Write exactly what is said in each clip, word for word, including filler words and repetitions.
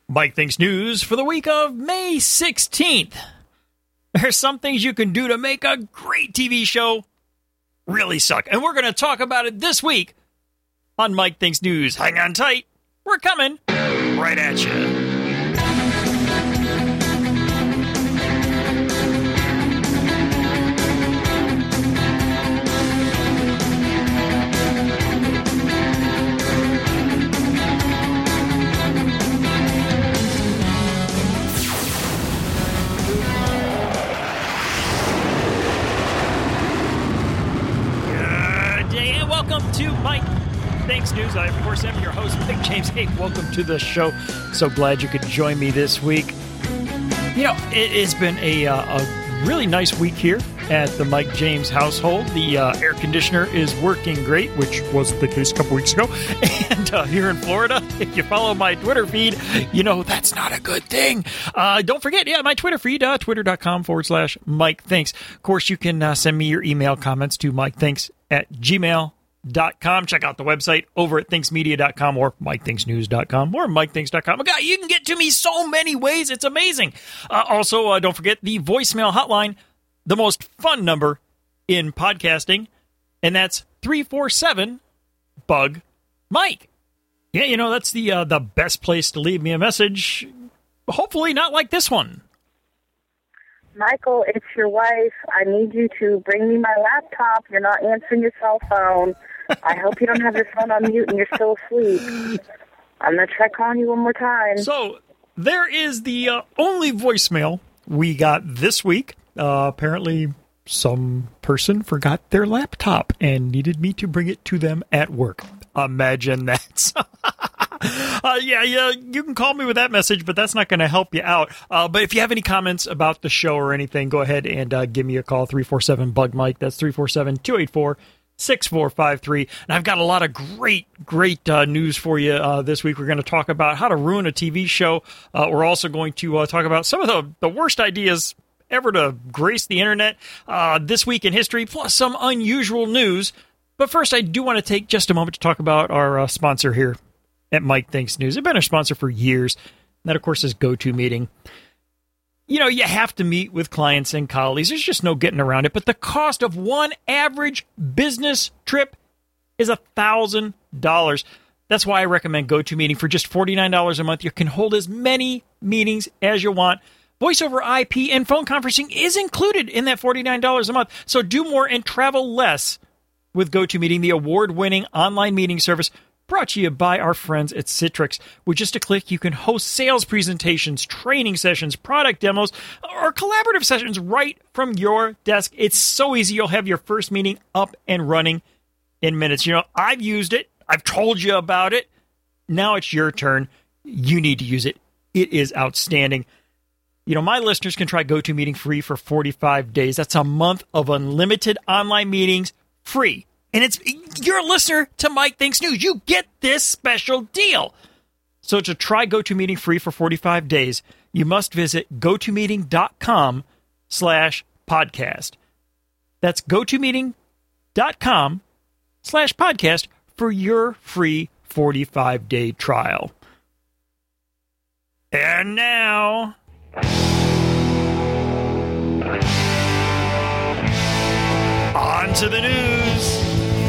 Mike Thinks News for the week of May sixteenth. There's some things you can do to make a great T V show really suck. And we're going to talk about it this week on Mike Thinks News. Hang on tight. We're coming right at you. Welcome to Mike Thinks News. I, of course, am your host, Big James. Hey, welcome to the show. So glad you could join me this week. You know, it, it's been a, uh, a really nice week here at the Mike James household. The uh, air conditioner is working great, which was the case a couple weeks ago. And uh, here in Florida, if you follow my Twitter feed, you know that's not a good thing. Uh, don't forget, yeah, my Twitter feed, uh, twitter.com forward slash Mike Thinks. Of course, you can uh, send me your email comments to mikethinks at gmail dot com. Check out the website over at thinks media dot com or mike thinks news dot com or mike thinks dot com. God, you can get to me so many ways. It's amazing. Uh, also, uh, don't forget the voicemail hotline, the most fun number in podcasting, and that's three four seven bug Mike. Yeah, you know, that's the uh, the best place to leave me a message. Hopefully not like this one. Michael, it's your wife. I need you to bring me my laptop. You're not answering your cell phone. I hope you don't have your phone on mute and you're still asleep. I'm going to try calling you one more time. So there is the uh, only voicemail we got this week. Uh, apparently some person forgot their laptop and needed me to bring it to them at work. Imagine that. uh, yeah, yeah, you can call me with that message, but that's not going to help you out. Uh, but if you have any comments about the show or anything, go ahead and uh, give me a call, three four seven bug Mike. That's three four seven, two eight four, six four five three. And I've got a lot of great, great uh, news for you uh, this week. We're going to talk about how to ruin a T V show. Uh, we're also going to uh, talk about some of the, the worst ideas ever to grace the internet uh, this week in history, plus some unusual news. But first, I do want to take just a moment to talk about our uh, sponsor here at Mike Thinks News. They've been our sponsor for years. And that, of course, is GoToMeeting. You know, you have to meet with clients and colleagues. There's just no getting around it. But the cost of one average business trip is one thousand dollars. That's why I recommend GoToMeeting. For just forty-nine dollars a month, you can hold as many meetings as you want. Voice over I P and phone conferencing is included in that forty-nine dollars a month. So do more and travel less with GoToMeeting, the award-winning online meeting service brought to you by our friends at Citrix. With just a click, you can host sales presentations, training sessions, product demos, or collaborative sessions right from your desk. It's so easy. You'll have your first meeting up and running in minutes. You know, I've used it. I've told you about it. Now it's your turn. You need to use it. It is outstanding. You know, my listeners can try GoToMeeting free for forty-five days. That's a month of unlimited online meetings free. And it's you're a listener to Mike Thinks News. You get this special deal. So to try GoToMeeting free for forty-five days, you must visit gotomeeting.com slash podcast. That's gotomeeting.com slash podcast for your free forty-five day trial. And now, on to the news.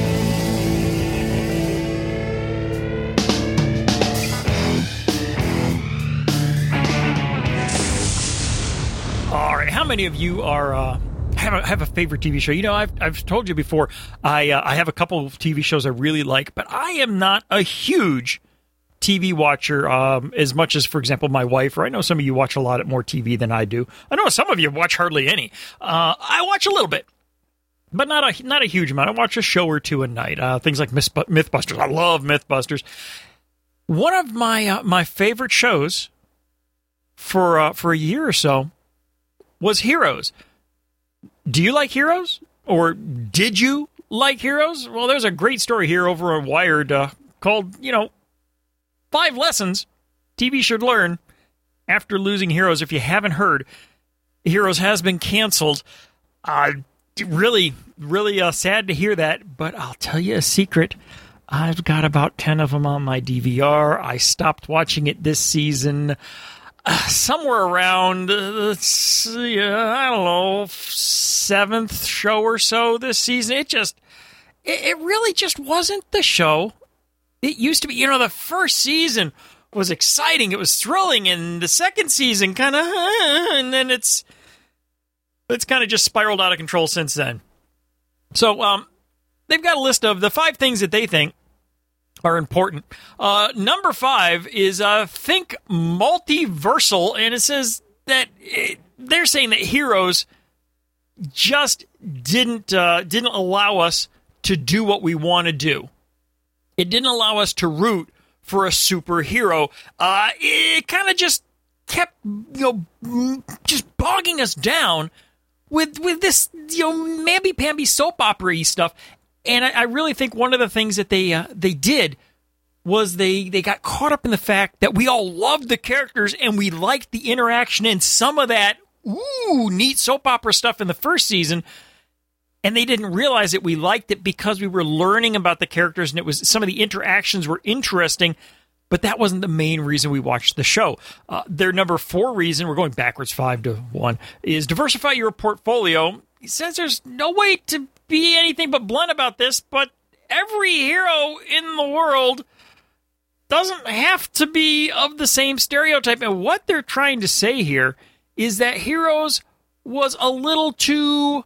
All right, how many of you are uh, have a have a favorite T V show? You know, I've I've told you before. I uh, I have a couple of T V shows I really like, but I am not a huge T V watcher. Um, as much as, for example, my wife. Or I know some of you watch a lot more T V than I do. I know some of you watch hardly any. Uh, I watch a little bit, but not a not a huge amount. I watch a show or two a night. Uh, things like Mythbusters. I love Mythbusters. One of my uh, my favorite shows for uh, for a year or so was Heroes. Do you like Heroes? Or did you like Heroes? Well, there's a great story here over on Wired uh, called, you know, Five Lessons T V Should Learn After Losing Heroes. If you haven't heard, Heroes has been canceled. Uh, really, really uh, sad to hear that, but I'll tell you a secret. I've got about ten of them on my D V R. I stopped watching it this season uh, somewhere around, uh, yeah, I don't know, seventh show or so this season. It just, it, it really just wasn't the show it used to be. You know, the first season was exciting. It was thrilling. And the second season kind of, uh, and then it's, it's kind of just spiraled out of control since then. So, um, they've got a list of the five things that they think are important. Uh, number five is uh, think multiversal, and it says that it, they're saying that Heroes just didn't uh, didn't allow us to do what we want to do. It didn't allow us to root for a superhero. Uh, it kind of just kept, you know, just bogging us down with with this, you know, mamby-pamby soap opera-y stuff. And I, I really think one of the things that they uh, they did was they, they got caught up in the fact that we all loved the characters and we liked the interaction and some of that, ooh, neat soap opera stuff in the first season. And they didn't realize that we liked it because we were learning about the characters and it was some of the interactions were interesting. But that wasn't the main reason we watched the show. Uh, their number four reason, we're going backwards five to one, is diversify your portfolio. He says there's no way to be anything but blunt about this, but every hero in the world doesn't have to be of the same stereotype. And what they're trying to say here is that Heroes was a little too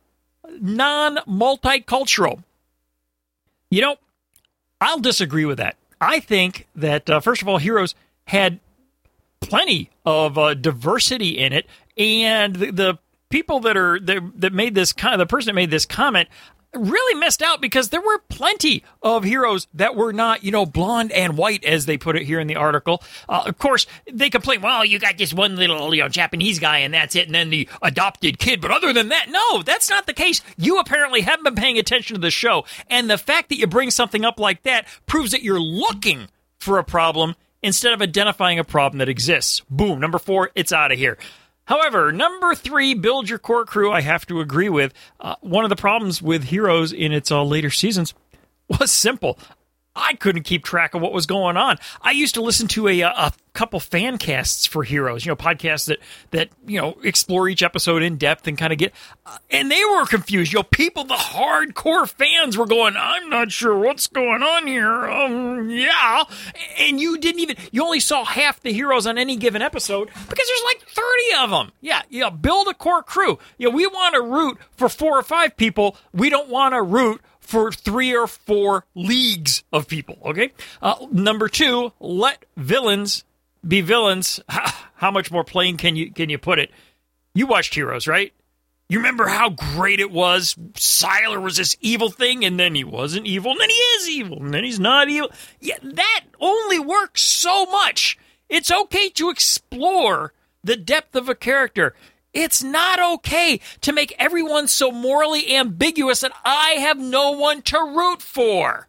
non-multicultural. You know, I'll disagree with that. I think that, uh, first of all, Heroes had plenty of uh, diversity in it, and the, the people that are that, that made this kind, the person that made this comment really missed out because there were plenty of heroes that were not, you know, blonde and white, as they put it here in the article. Uh, of course, they complain, well, you got this one little, you know, Japanese guy and that's it, and then the adopted kid. But other than that, no, that's not the case. You apparently haven't been paying attention to the show. And the fact that you bring something up like that proves that you're looking for a problem instead of identifying a problem that exists. Boom, number four, it's out of here. However, number three, build your core crew, I have to agree with. Uh, one of the problems with Heroes in its uh, later seasons was simple. I couldn't keep track of what was going on. I used to listen to a, a couple fan casts for Heroes, you know, podcasts that, that, you know, explore each episode in depth and kind of get, uh, and they were confused. You know, people, the hardcore fans were going, I'm not sure what's going on here. Um, yeah. And you didn't even, you only saw half the heroes on any given episode because there's like thirty of them. Yeah. Yeah. Build a core crew. You know, we want to root for four or five people. We don't want to root for three or four leagues of people, okay? Uh, number two, let villains be villains. How much more plain can you can you put it? You watched Heroes, right? You remember how great it was? Sylar was this evil thing, and then he wasn't evil, and then he is evil, and then he's not evil. Yeah, that only works so much. It's okay to explore the depth of a character. It's not okay to make everyone so morally ambiguous that I have no one to root for.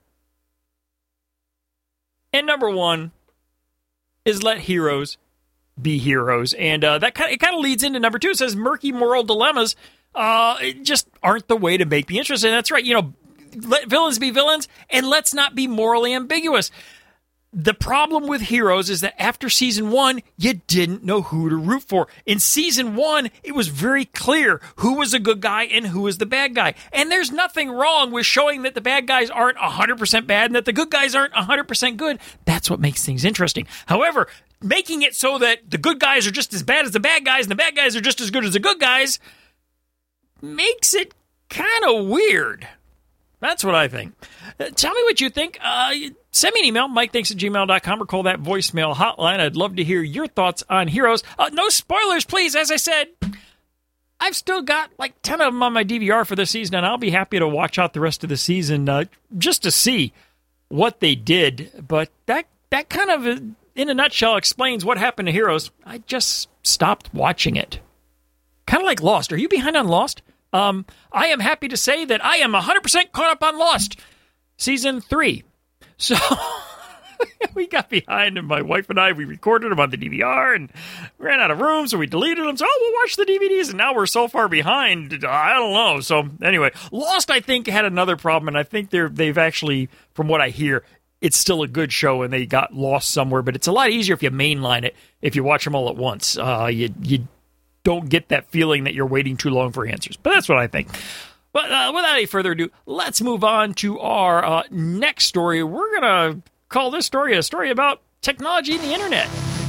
And number one is let heroes be heroes. And uh, that kind of, it kind of leads into number two. It says murky moral dilemmas uh, just aren't the way to make me interested. And that's right. You know, let villains be villains, and let's not be morally ambiguous. The problem with Heroes is that after season one, you didn't know who to root for. In season one, it was very clear who was the good guy and who was the bad guy. And there's nothing wrong with showing that the bad guys aren't one hundred percent bad and that the good guys aren't one hundred percent good. That's what makes things interesting. However, making it so that the good guys are just as bad as the bad guys and the bad guys are just as good as the good guys makes it kind of weird. That's what I think. Uh, tell me what you think. Uh, send me an email, mikethinks at gmail dot com, or call that voicemail hotline. I'd love to hear your thoughts on Heroes. Uh, no spoilers, please. As I said, I've still got like ten of them on my D V R for this season, and I'll be happy to watch out the rest of the season uh, just to see what they did. But that, that kind of, uh, in a nutshell, explains what happened to Heroes. I just stopped watching it. Kind of like Lost. Are you behind on Lost? Um, I am happy to say that I am one hundred percent caught up on Lost, season three. So we got behind, and my wife and I, we recorded them on the D V R and ran out of room, so we deleted them. So, oh, we'll watch the D V Ds, and now we're so far behind. I don't know. So anyway, Lost, I think, had another problem, and I think they're, they've actually, from what I hear, it's still a good show and they got lost somewhere, but it's a lot easier if you mainline it, if you watch them all at once. Uh, you, you don't get that feeling that you're waiting too long for answers. But that's what I think. But uh, without any further ado, let's move on to our uh, next story. We're going to call this story a story about technology and the internet.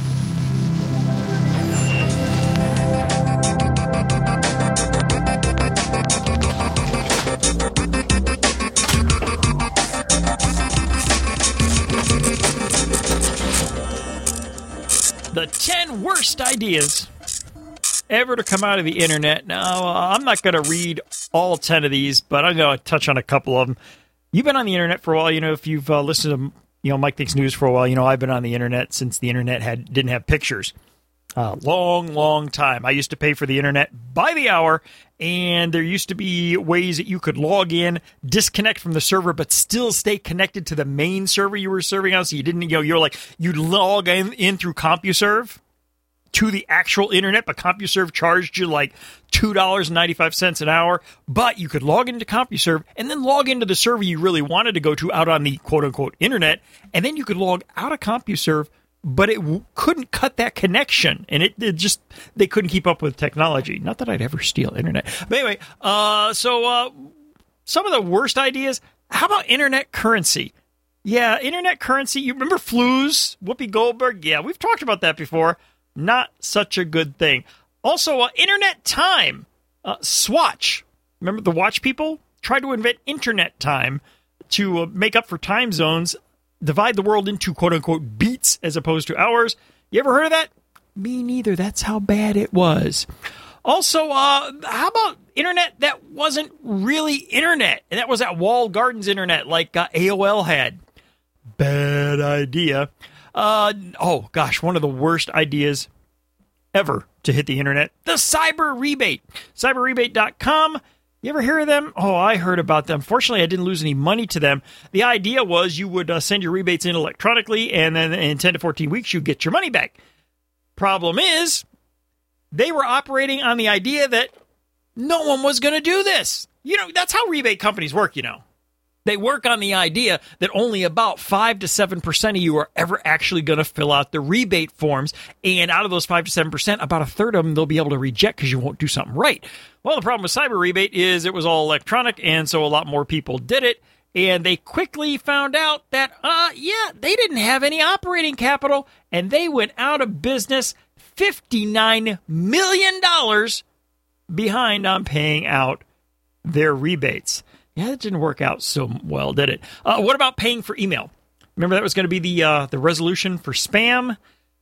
The ten worst ideas ever to come out of the internet. Now, uh, I'm not going to read all ten of these, but I'm going to touch on a couple of them. You've been on the internet for a while. You know, if you've uh, listened to you know Mike Thinks News for a while, you know I've been on the internet since the internet had didn't have pictures. Uh, long, long time. I used to pay for the internet by the hour, and there used to be ways that you could log in, disconnect from the server, but still stay connected to the main server you were serving on. So you didn't, you know, you're like, you'd log in, in through CompuServe to the actual internet, but CompuServe charged you like two dollars and ninety-five cents an hour. But you could log into CompuServe and then log into the server you really wanted to go to out on the quote-unquote internet, and then you could log out of CompuServe, but it w- couldn't cut that connection, and it, it just, they couldn't keep up with technology. Not that I'd ever steal internet. But anyway, uh, so uh, some of the worst ideas, how about internet currency? Yeah, internet currency, you remember Flues, Whoopi Goldberg? Yeah, we've talked about that before. Not such a good thing. Also, uh, internet time. Uh, Swatch, remember the watch people? Tried to invent internet time to uh, make up for time zones, divide the world into quote-unquote beats as opposed to hours. You ever heard of that? Me neither. That's how bad it was. Also, uh, how about internet that wasn't really internet? And that was that walled gardens internet like uh, A O L had. Bad idea. Uh, oh, gosh, one of the worst ideas ever to hit the internet. The cyber rebate. cyber rebate dot com. You ever hear of them? Oh, I heard about them. Fortunately, I didn't lose any money to them. The idea was you would uh, send your rebates in electronically, and then in ten to fourteen weeks, you get your money back. Problem is, they were operating on the idea that no one was going to do this. You know, that's how rebate companies work, you know. They work on the idea that only about five to seven percent of you are ever actually going to fill out the rebate forms. And out of those five to seven percent, about a third of them they'll be able to reject because you won't do something right. Well, the problem with Cyber Rebate is it was all electronic, and so a lot more people did it. And they quickly found out that, uh, yeah, they didn't have any operating capital, and they went out of business fifty-nine million dollars behind on paying out their rebates. Yeah, that didn't work out so well, did it? Uh, what about paying for email? Remember that was going to be the uh, the resolution for spam?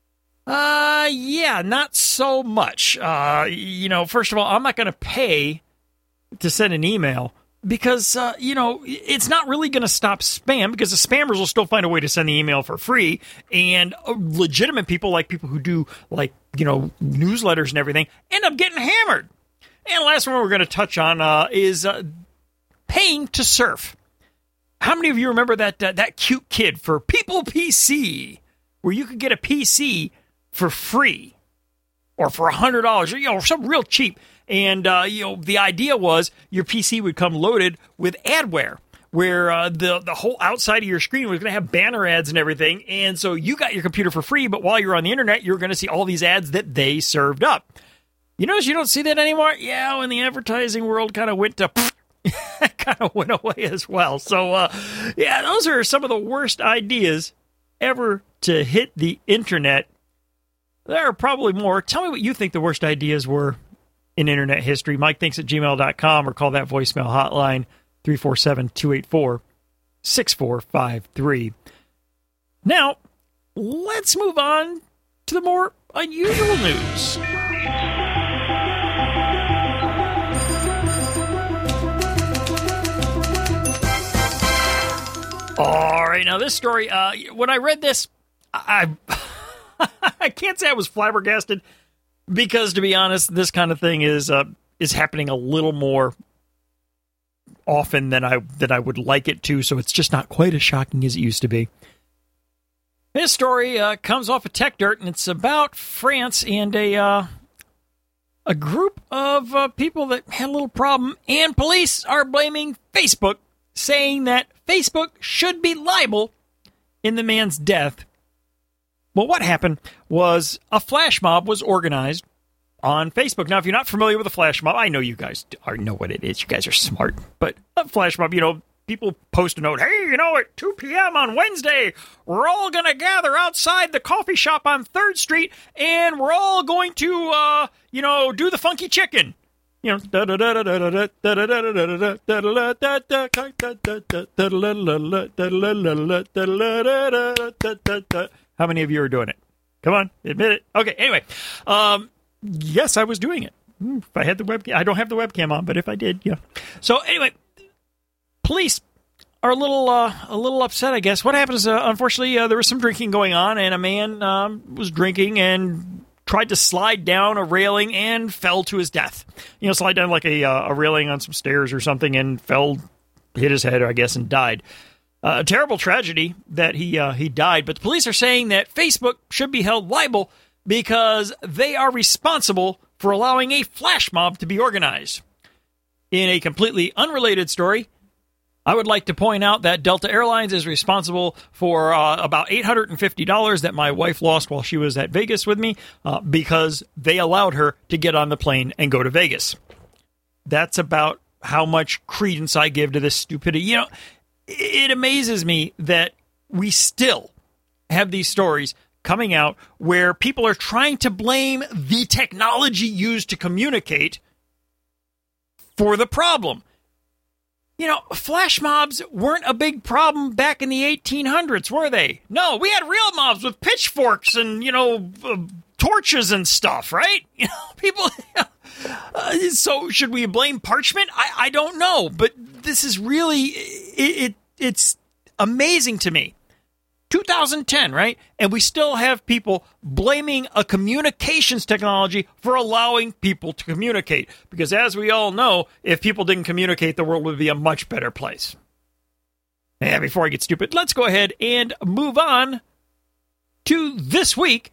Uh, yeah, not so much. Uh, you know, first of all, I'm not going to pay to send an email because, uh, you know, it's not really going to stop spam because the spammers will still find a way to send the email for free. And uh, legitimate people, like people who do, like, you know, newsletters and everything, end up getting hammered. And the last one we're going to touch on uh, is... Uh, paying to surf. How many of you remember that uh, that cute kid for People P C, where you could get a P C for free or for one hundred dollars, or, you know, some real cheap. And, uh, you know, the idea was your P C would come loaded with adware, where uh, the, the whole outside of your screen was going to have banner ads and everything. And so you got your computer for free, but while you're on the internet, you're going to see all these ads that they served up. You notice you don't see that anymore? Yeah, when the advertising world kind of went to... kind of went away as well. So, uh, yeah, those are some of the worst ideas ever to hit the internet. There are probably more. Tell me what you think the worst ideas were in internet history. Mike Thinks at gmail dot com, or call that voicemail hotline, three four seven, two eight four, six four five three. Now, let's move on to the more unusual news. All right, now this story, uh, when I read this, I I can't say I was flabbergasted because, to be honest, this kind of thing is uh, is happening a little more often than I than I would like it to, so it's just not quite as shocking as it used to be. This story uh, comes off of Tech Dirt, and it's about France and a uh, a group of uh, people that had a little problem, and police are blaming Facebook, saying that Facebook should be liable in the man's death, well, what happened was a flash mob was organized on Facebook. Now, if you're not familiar with a flash mob, I know you guys are, know what it is. You guys are smart. But a flash mob, you know, people post a note, hey, you know, at two p.m. on Wednesday, we're all going to gather outside the coffee shop on third Street, and we're all going to, uh, you know, do the funky chicken. You know, how many of you are doing it? Come on, admit it. Okay, anyway, um, yes, I was doing it. If I had the webcam, I don't have the webcam on, but if I did, yeah. So anyway, police are a little, uh, a little upset, I guess. What happens? Uh, unfortunately, uh, there was some drinking going on, and a man um, was drinking and tried to slide down a railing and fell to his death. You know, slide down like a uh, a railing on some stairs or something and fell, hit his head, I guess, and died. Uh, a terrible tragedy that he uh, he died. But the police are saying that Facebook should be held liable because they are responsible for allowing a flash mob to be organized. In a completely unrelated story, I would like to point out that Delta Airlines is responsible for uh, about eight hundred fifty dollars that my wife lost while she was at Vegas with me uh, because they allowed her to get on the plane and go to Vegas. That's about how much credence I give to this stupidity. You know, it amazes me that we still have these stories coming out where people are trying to blame the technology used to communicate for the problem. You know, flash mobs weren't a big problem back in the eighteen hundreds, were they? No, we had real mobs with pitchforks and, you know, uh, torches and stuff, right? You know, people... Uh, so should we blame parchment? I, I don't know, but this is really... It, it It's amazing to me. two thousand ten, right? And we still have people blaming a communications technology for allowing people to communicate. Because as we all know, if people didn't communicate, the world would be a much better place. And before I get stupid, let's go ahead and move on to this week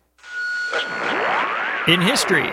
in history.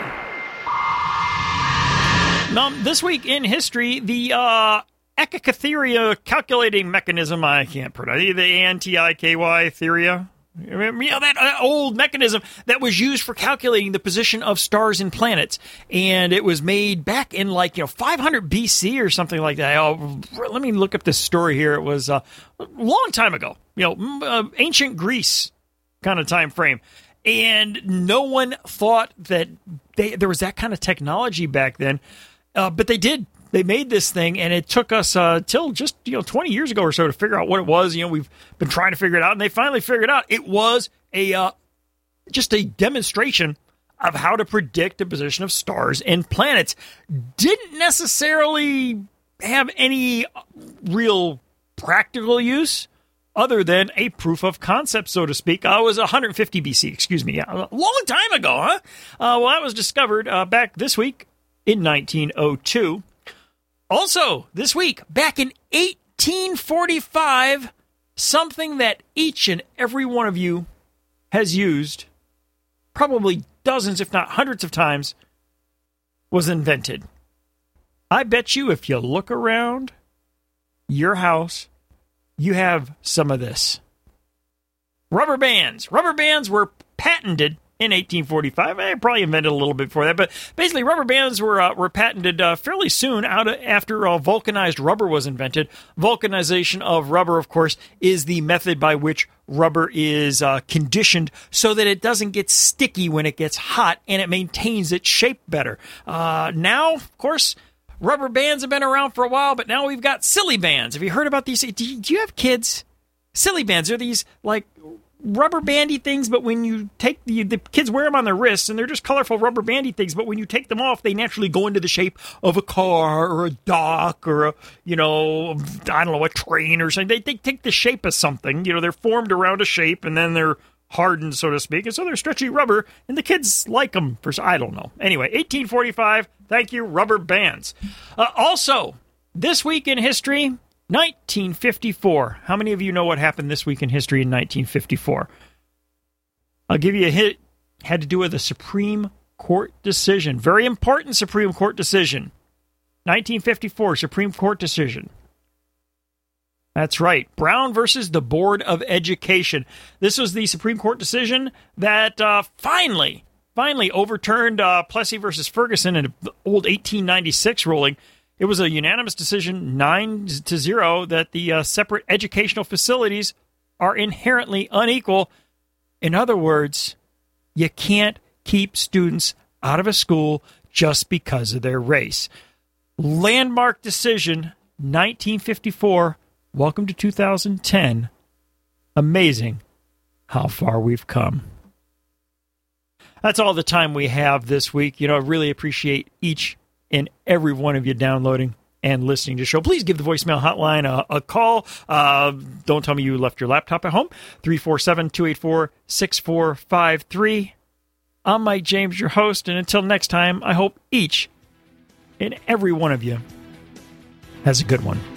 Now, this week in history, the uh, Ekatheria calculating mechanism, I can't pronounce it, the A N T I K Y theoria. You know, that uh, old mechanism that was used for calculating the position of stars and planets. And it was made back in like, you know, five hundred B C or something like that. Oh, let me look up this story here. It was uh, a long time ago, you know, uh, ancient Greece kind of time frame. And no one thought that they, there was that kind of technology back then. Uh, but they did. They made this thing, and it took us uh, till just you know twenty years ago or so to figure out what it was. You know, we've been trying to figure it out, and they finally figured out it was a uh, just a demonstration of how to predict the position of stars and planets. Didn't necessarily have any real practical use other than a proof of concept, so to speak. Uh, it was one hundred fifty B C, excuse me. Yeah, a long time ago, huh? Uh, well, that was discovered uh, back this week in nineteen oh two. Also, this week, back in eighteen forty-five, something that each and every one of you has used, probably dozens, if not hundreds of times, was invented. I bet you if you look around your house, you have some of this. Rubber bands. Rubber bands were patented in eighteen forty-five. I probably invented a little bit before that, but basically rubber bands were uh, were patented uh, fairly soon out of, after uh, vulcanized rubber was invented. Vulcanization of rubber, of course, is the method by which rubber is uh, conditioned so that it doesn't get sticky when it gets hot and it maintains its shape better. Uh, now, of course, rubber bands have been around for a while, but now we've got silly bands. Have you heard about these? Do you, do you have kids? Silly bands are these, like, rubber bandy things, but when you take the, the kids wear them on their wrists, and they're just colorful rubber bandy things, but when you take them off, they naturally go into the shape of a car or a dock or a, you know, I don't know, a train or something. They, they take the shape of something. You know, they're formed around a shape, and then they're hardened, so to speak, and so they're stretchy rubber, and the kids like them for, I don't know. Anyway, eighteen forty-five, thank you, rubber bands. Uh, also, this week in history, nineteen fifty-four. How many of you know what happened this week in history in nineteen fifty-four? I'll give you a hint. Had to do with a Supreme Court decision. Very important Supreme Court decision. nineteen fifty-four, Supreme Court decision. That's right. Brown versus the Board of Education. This was the Supreme Court decision that uh, finally, finally overturned uh, Plessy versus Ferguson in an old eighteen ninety-six ruling. It was a unanimous decision, nine to zero, that the uh, separate educational facilities are inherently unequal. In other words, you can't keep students out of a school just because of their race. Landmark decision, nineteen fifty-four. Welcome to two thousand ten. Amazing how far we've come. That's all the time we have this week. You know, I really appreciate each and every one of you downloading and listening to the show. Please give the voicemail hotline a, a call. Uh, don't tell me you left your laptop at home. three four seven, two eight four, six four five three. I'm Mike James, your host, and until next time, I hope each and every one of you has a good one.